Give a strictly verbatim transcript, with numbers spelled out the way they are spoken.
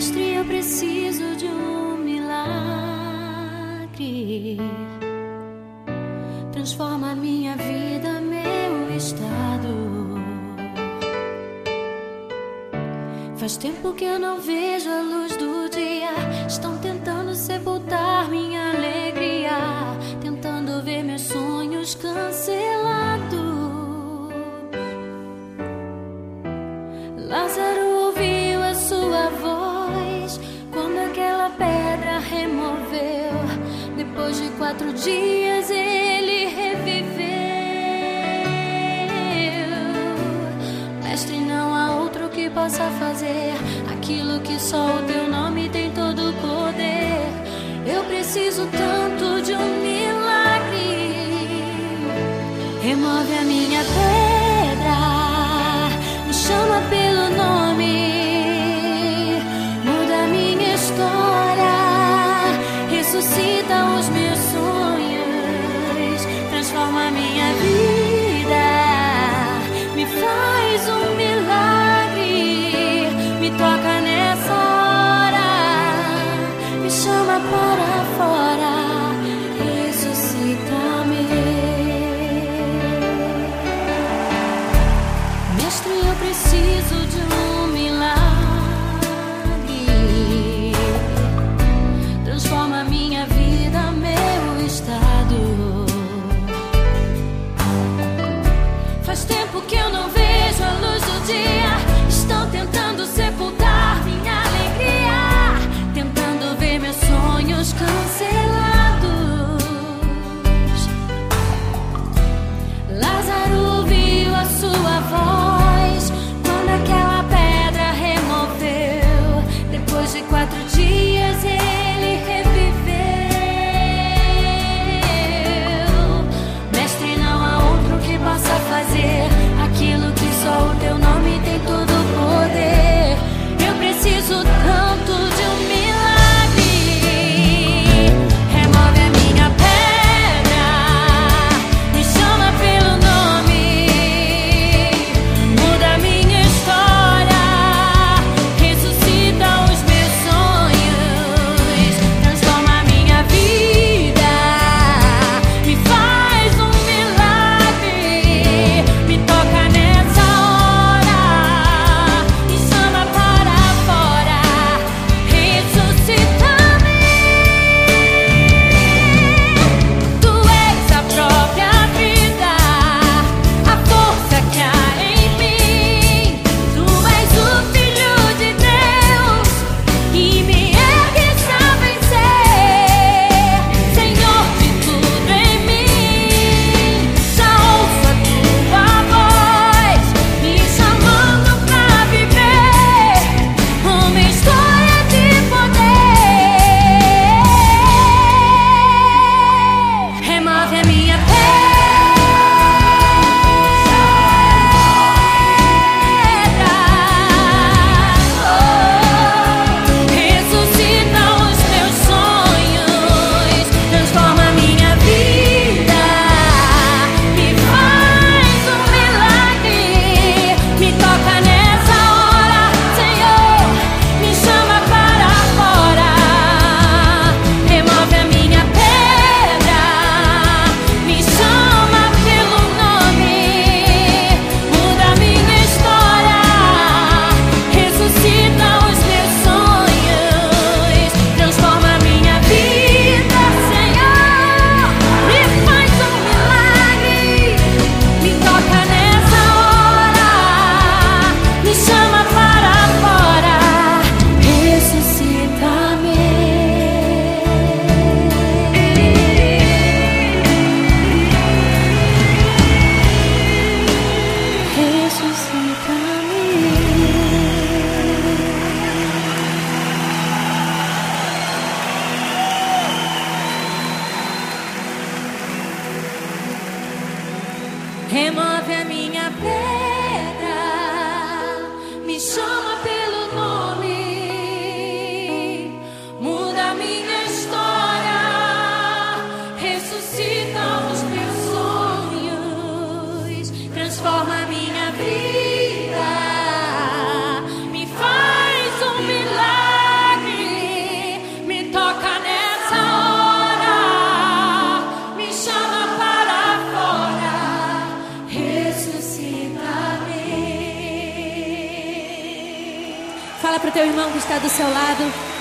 Mestre, eu preciso de um milagre. Transforma minha vida, meu estado. Faz tempo que eu não vejo a luz do dia. Estão tentando sepultar minha alegria, tentando ver meus sonhos cancelados. Lázaro ouviu a sua voz quando aquela pedra removeu. Depois de quatro dias ele reviveu. Mestre, não há outro que possa fazer aquilo que só o teu nome tem todo o poder. Eu preciso tanto de um milagre. Remove a minha pedra, me chama pelo nome, muda a minha história, ressuscita os meus sonhos, transforma a minha vida, me faz um milagre, me toca nessa hora, me chama para fora, ressuscita-me. Mestre, eu preciso de um milagre. Transforma minha vida, meu estado. Faz tempo que eu não vejo a luz do dia. Estão tentando sepultar minha alegria, tentando ver meus sonhos cancelados. Lázaro ouviu a sua voz quando aquela pedra removeu. Depois de quatro dias ele reviveu. Mestre, não há outro que possa fazer aquilo que só o teu nome tem todo o poder. Eu preciso tanto de um milagre. Remove a minha pedra, me chama pelo nome, muda a minha história, ressuscita os meus sonhos, transforma a minha vida, me faz um milagre, me toca nessa hora, me chama para fora, ressuscita-me. Tu és a própria vida, a força que há em mim. Tu és o Filho de Deus que me ergues a vencer. Senhor de tudo em mim, já ouço a tua voz me chamando pra viver uma história de poder. Remove a minha pedra, ressuscita os meus sonhos, transforma a minha vida, me faz um milagre, me toca nessa hora, Senhor, me chama para fora, remove a minha pedra, me chama pelo nome, muda a minha história, ressuscita os meus sonhos, transforma a minha vida, Senhor, me faz um milagre, me toca nessa hora, me chama para fora, ressuscita-me. Remove a minha pedra, me chama pelo nome, muda a minha história, ressuscita os meus sonhos, transforma a minha vida, me faz um milagre. Fala pro teu irmão que está do seu lado.